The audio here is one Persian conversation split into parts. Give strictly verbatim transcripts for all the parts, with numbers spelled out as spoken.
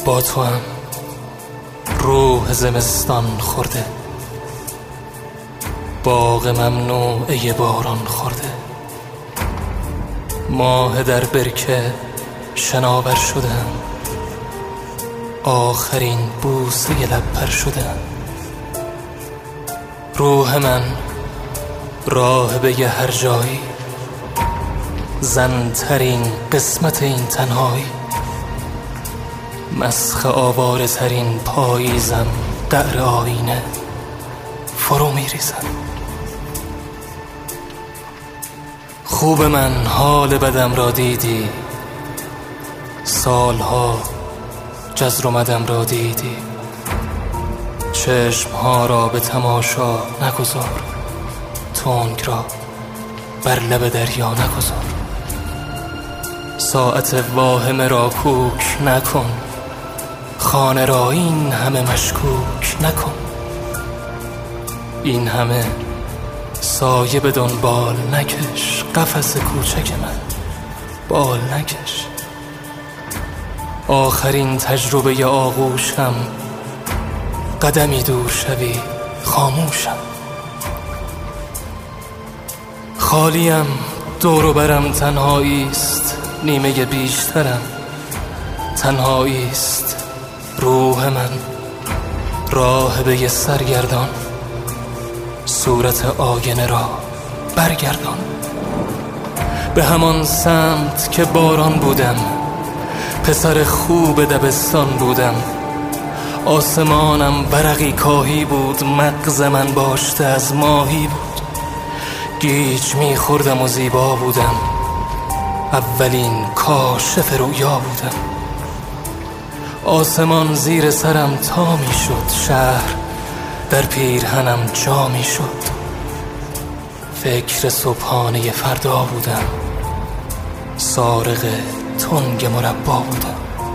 با تو هم روح زمستان خورده، باغ ممنوعه باران خورده، ماه در برکه شناور شدم، آخرین بوسه لب پر شدم. روح من راهبه ی هر جایی، زنترین قسمت این تنهایی، مسخ آواره ترین پاییزم، قعر آینه فرو میریزم. خوب من حال بدم را دیدی، سالها جزر و مدم را دیدی، چشمها را به تماشا نگذار، تنگ را بر لب دریا نگذار، ساعت واهمه را کوک نکن، خانه را این همه مشکوک نکن، این همه سایه به دنبال نکش، قفس کوچک من بال نکش. آخرین تجربه آغوشم، قدمی دور شوی خاموشم. خالیم دور و برم تنهاییست، نیمه بیشترم تنهاییست. روح من راهبه ی سرگردان، صورت آینه را برگردان. به همان سمت که باران بودم، پسر خوب دبستان بودم، آسمانم برقی کاهی بود، مغز من باشته از ماهی بود. گیج میخوردم و زیبا بودم، اولین کاشف رؤیا بودم. آسمان زیر سرم تا میشد، شهر در پیرهنم جا میشد. فکر صبحانه فردا بودم، سارق تنگ مربا بودم.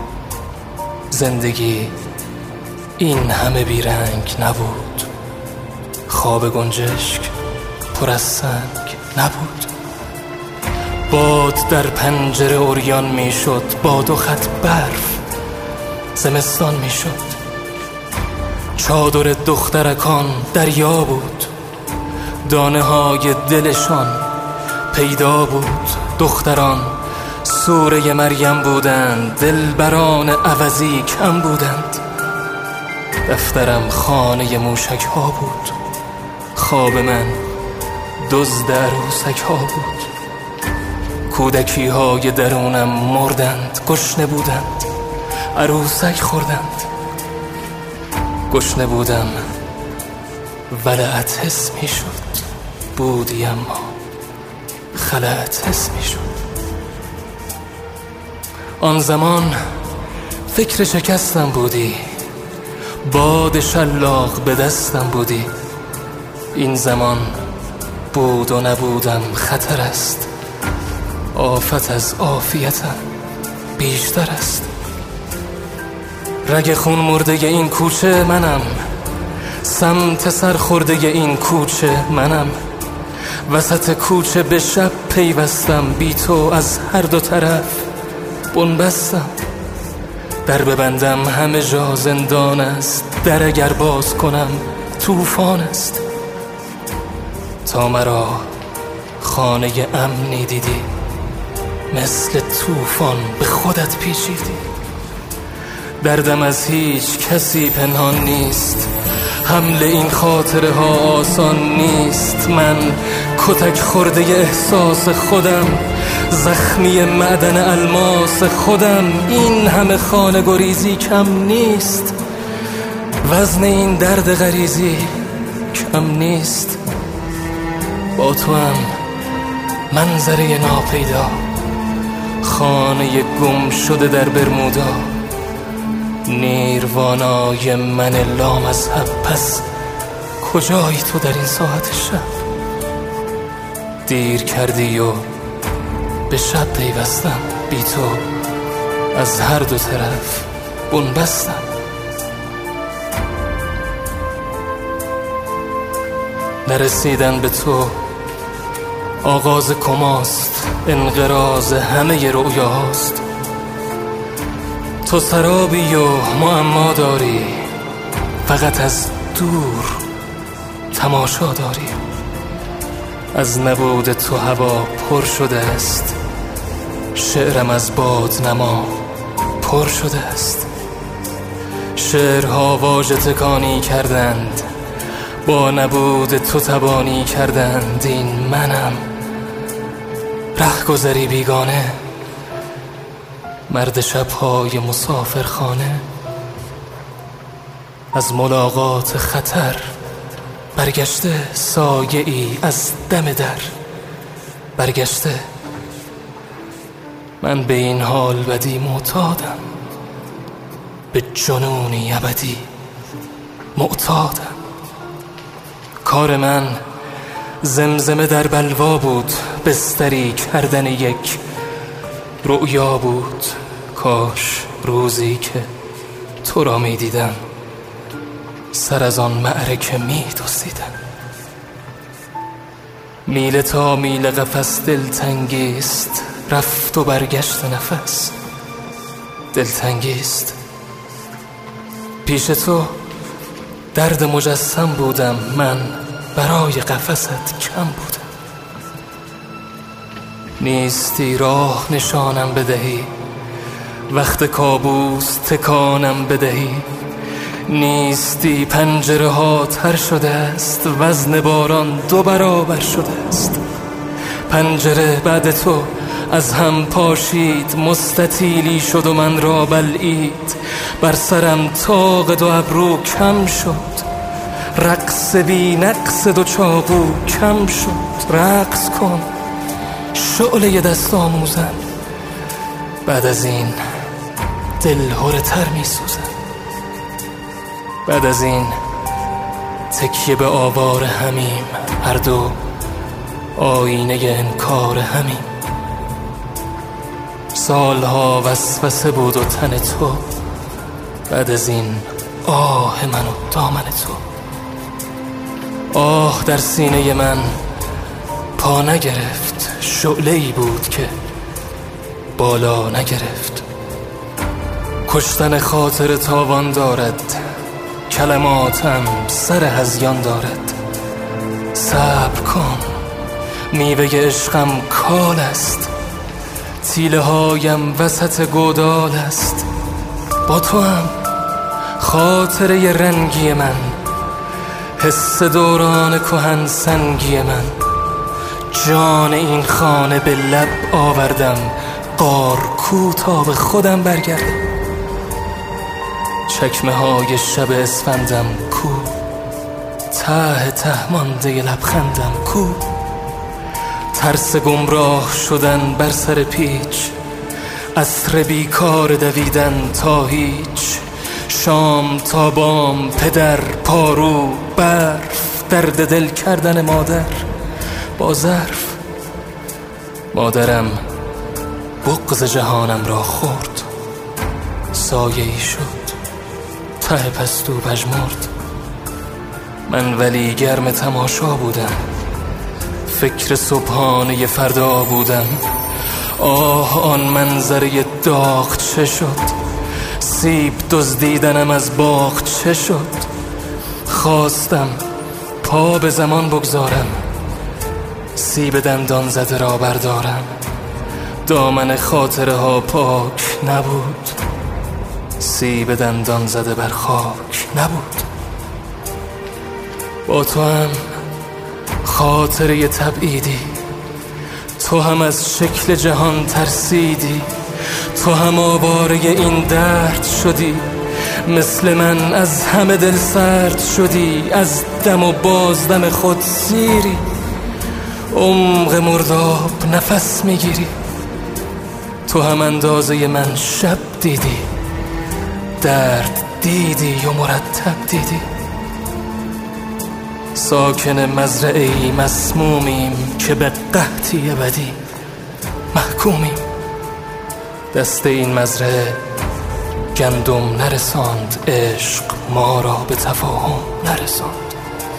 زندگی این همه بیرنگ نبود، خواب گنجشک پر از سنگ نبود. باد در پنجره عریان میشد، با دو خط برف زمستان میشد. چادر دخترکان دریا بود، دانه های دلشان پیدا بود. دختران سوره مریم بودند، دلبران عوضی کم بودند. دفترم خانه موشک ها بود، خواب من دزد عروسک ها بود. کودکی های درونم مردند، گشنه بودند، عروسک خوردند. گشنه بودم، ولعت حس می شد، بودی اما خلعت حس می شد. آن زمان فکر شکستم بودی، باد شلاق به دستم بودی. این زمان بود و نبودم خطر است، آفت از عافیتم بیشتر است. رگ خون مرده این کوچه منم، سمت سرخورده این کوچه منم. وسط کوچه به شب پیوستم، بی تو از هر دو طرف بنبستم. در ببندم همه جا زندان است، در اگر باز کنم طوفان است. تا مرا خانه امنی دیدی، مثل طوفان به خودت پیچیدی. دردم از هیچ کسی پنهان نیست، حمل این خاطره ها آسان نیست. من کتک خورده احساس خودم، زخمی معدن الماس خودم. این همه خانه گریزی کم نیست، وزن این درد غریزی کم نیست. با تو هم منظره ناپیدا، خانه گم شده در برمودا. نیروانای من لامذهب، پس کجایی تو در این ساعت شب؟ دیر کردی و به شب پیوستم، بی تو از هر دو طرف بنبستم. نرسیدن به تو آغاز کماست، انقراض همه رؤیاست. تو سرابی و معما داری، فقط از دور تماشا داری. از نبود تو هوا پر شده است، شعرم از بادنما پر شده است. شعرها واژه تکانی کردند، با نبود تو تبانی کردند. این منم، رهگذری بیگانه، مرد شب‌های مسافرخانه. از ملاقات خطر برگشته سایه ای از دم در برگشته. من به این حال بدی معتادم، به جنونی ابدی معتادم. کار من زمزمه در بلوا بود، بستری کردن یک رؤیا بود. کاش روزی که تو را می دیدم، سر از آن معرکه می دزدیدم. میل تا میل قفس دلتنگیست، رفت و برگشت نفس دلتنگیست. پیش تو درد مجسم بودم، من برای قفست کم بودم. نیستی راه نشانم بدهی، وقت کابوس تکانم بدهی. نیستی پنجره ها تر شده است، وزن باران دو برابر شده است. پنجره بعد تو از هم پاشید، مستطیلی شد و من را بلعید. بر سرم طاق دو ابرو کم شد، رقص بی نقص دو چاقو کم شد. رقص کن شعله دست آموزم، بعد از این دل هره تر می سوزم. بعد از این تکیه به آوار همیم، هر دو آینه انکار همیم. سالها وسوسه بود و تن تو، بعد از این آه من و دامن تو. آه در سینه من پا نگرفت، شعله‌ای بود که بالا نگرفت. کشتن خاطر تاوان دارد، کلماتم سر هذیان دارد. صبر کن، میوه عشقم کال است، تیله هایم وسط گودال است. با تو هم خاطره رنگی من، حس دوران کهن سنگی من. جان این خانه به لب آوردم، قار کو تا به خودم برگردم. چکمه های شب اسفندم کو، ته ته مانده لبخندم کو. ترس گمراه شدن بر سر پیچ، عصر بیکار دویدن تا هیچ. شام تا بام، پدر پارو برف، درد دل کردن مادر با ظرف. مادرم بغض جهانم را خورد، سایه‌ای شد ته پستو پژمرد. من ولی گرم تماشا بودم، فکر صبحانه فردا بودم. آه آن منظره داغ چه شد، سیب دزدیدنم از باغ چه شد. خواستم پا به زمان بگذارم، سیب دندان زده را بردارم. دامن خاطره ها پاک نبود، سیب دندان زده بر خاک نبود. با تو هم خاطره تبعیدی، تو هم از شکل جهان ترسیدی. تو هم آواره این درد شدی، مثل من از همه دل سرد شدی. از دم و بازدم خود سیری، عمق مرداب نفس میگیری. تو هم اندازه من شب دیدی، درد دیدی و مرتب دیدی. ساکن مزرعه‌ای مسمومیم که به قحطی ابدی محکومیم. دست این مزرعه گندم نرساند، عشق ما را به تفاهم نرساند.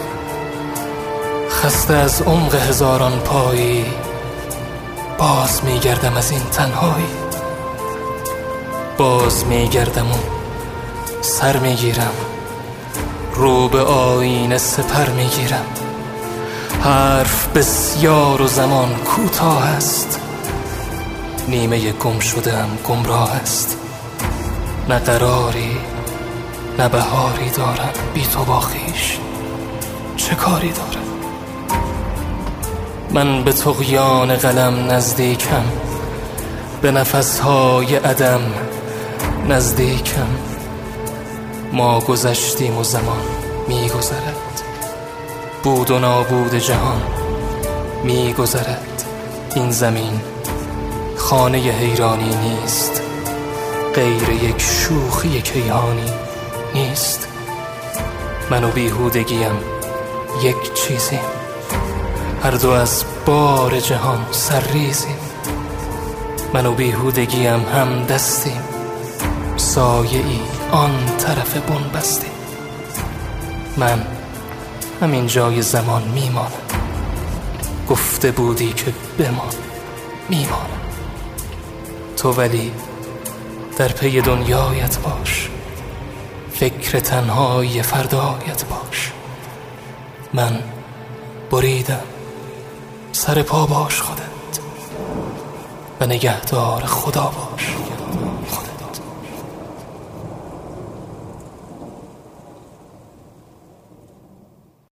خسته از عمق هزاران پایی، باز میگردم از این تنهایی. باز میگردم و سر میگیرم، رو به آینه سپر میگیرم. حرف بسیار و زمان کوتاه است، نیمه گم شدم گمراه است. نه قراری نه بهاری دارم، بی تو با خویش چه کاری دارم؟ من به طغیان قلم نزدیکم، به نفسهای عدم نزدیکم. ما گذشتیم و زمان میگذرد، بود و نابود جهان میگذرد. این زمین خانه حیرانی نیست، غیر یک شوخی کیهانی نیست. من و بیهودگیم یک چیزیم، هر دو از بار جهان سرریزیم. من و بیهودگیم هم دستیم، سایه ای آن طرف بن بستیم. من همین جای زمان میمانم، گفته بودی که بمان میمانم. تو ولی در پی دنیایت باش، فکر تنهایی فردایت باش. من بریدم، سر پا باش خودت و نگهدار خدا باش.